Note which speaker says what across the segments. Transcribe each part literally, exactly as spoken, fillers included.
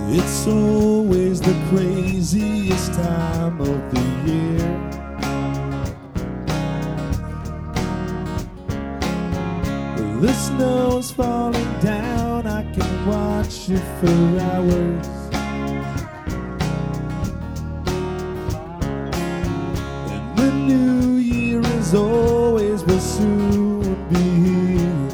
Speaker 1: It's always the craziest time of the year. The snow's falling down, I can watch it for hours. And the new year is always will soon be here.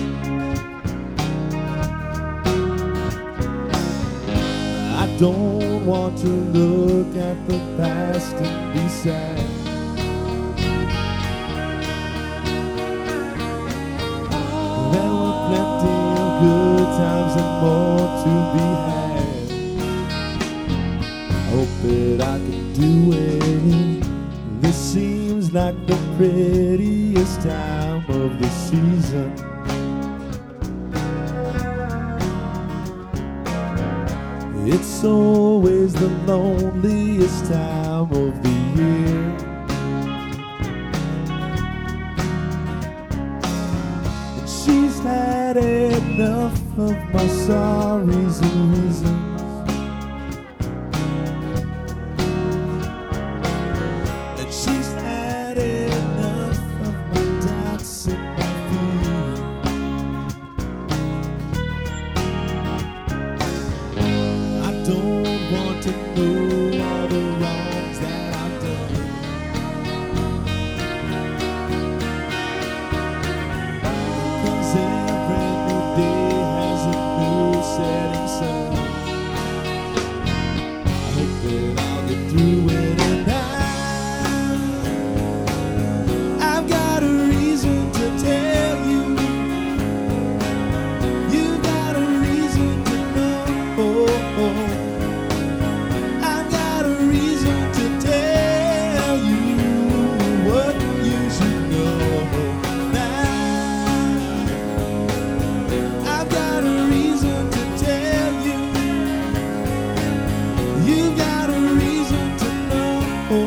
Speaker 1: I don't want to look at the past and be sad. There were plenty of good times and more to be had. I hope that I can do it. This seems like the prettiest time of the season. It's always the loneliest time of the year. And she's had enough of my sorries and reasons. And she's had enough of my doubts and my fears. I don't want to know all the wrongs that I've done. Because every new day has a new setting sun. I hope that I'll get through it, and I, I've got a reason to tell you. You've got a reason to know. I've got a reason to tell you what you should know now. I've got a reason to tell you. You've got a reason to know.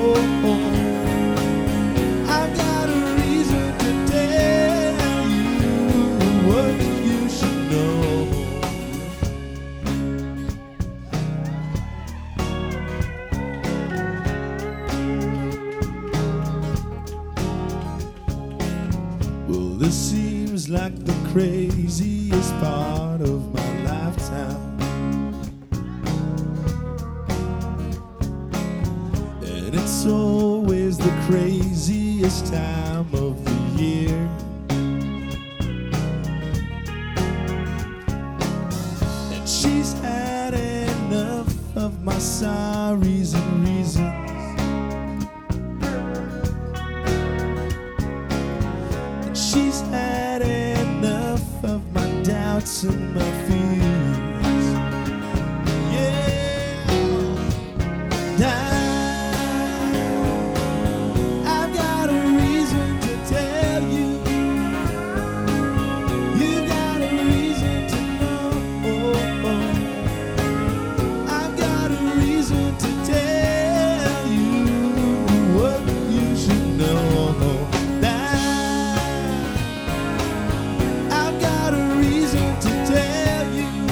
Speaker 1: I've got a reason to tell you what you should know. Well, this seems like the craziest part of my lifetime. And it's always the craziest time of the year. And she's had enough of my sorries and reasons. And she's had enough of my doubts and my fears. Yeah. Now I've got a reason to tell you. You've got a reason to know. I've got a reason to tell you what you should know now. I've got a reason to tell you.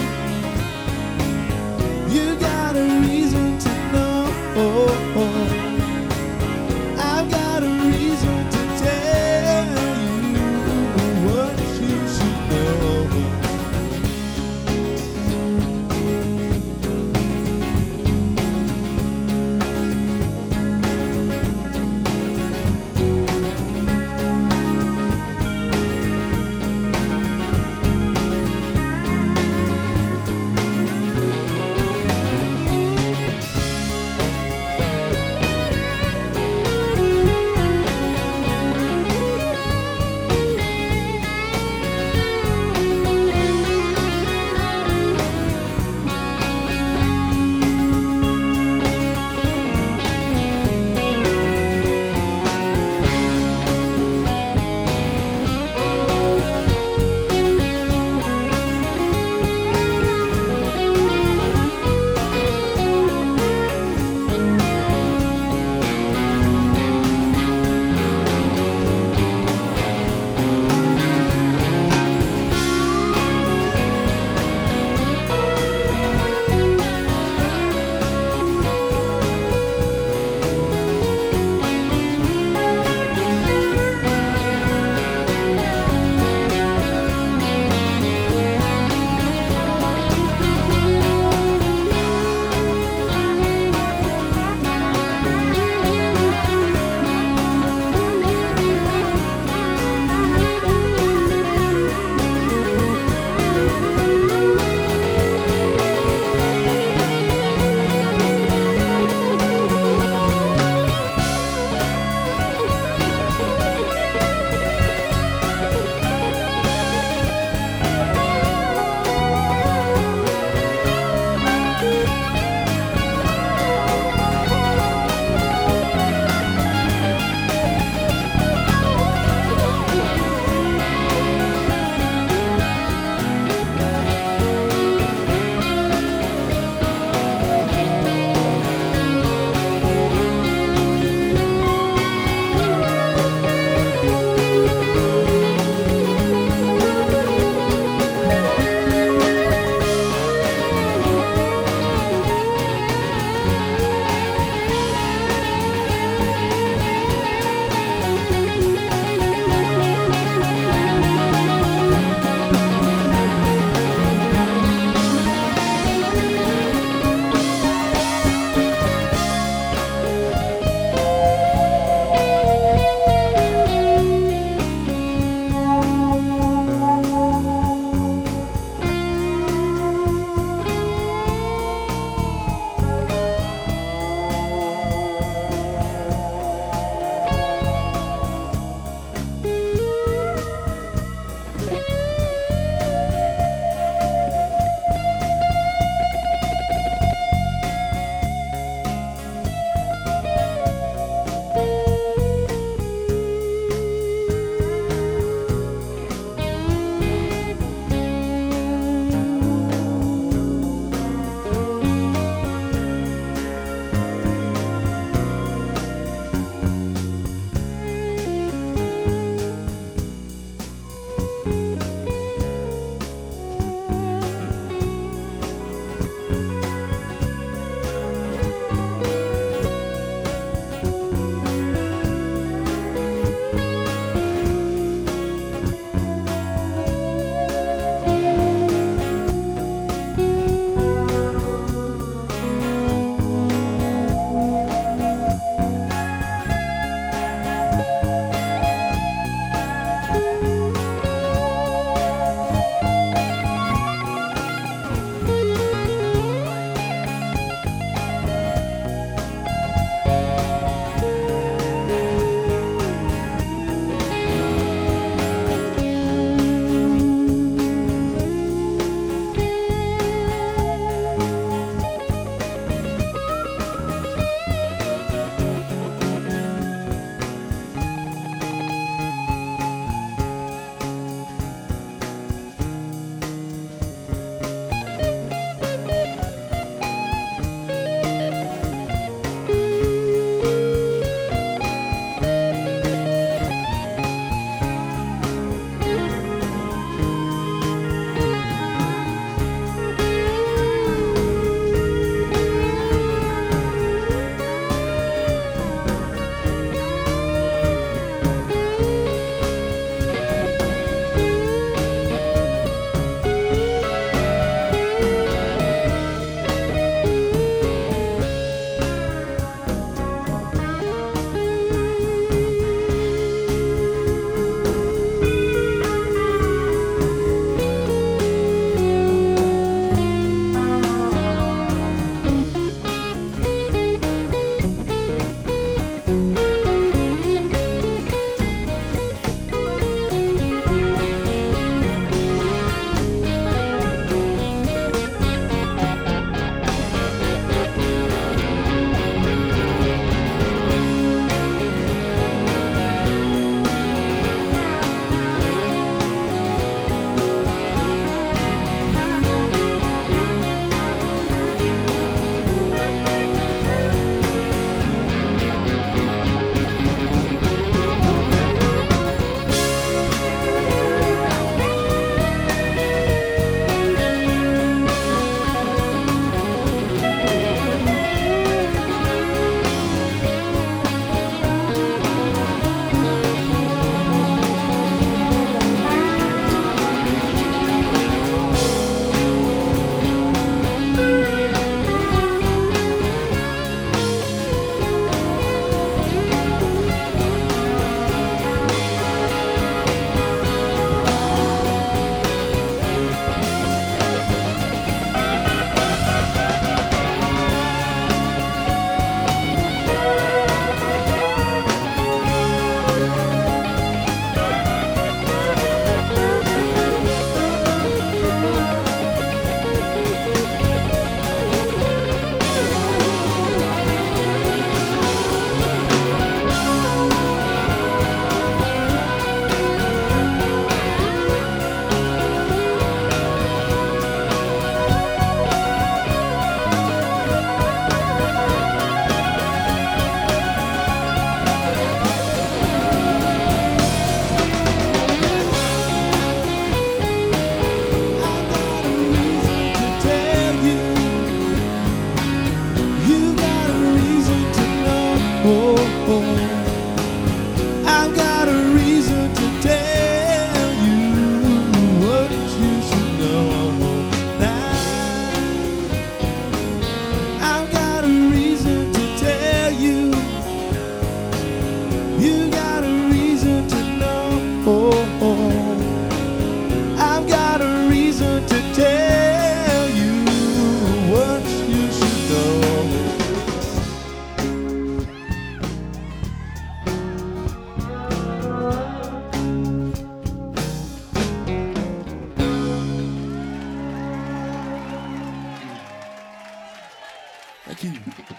Speaker 1: Thank you.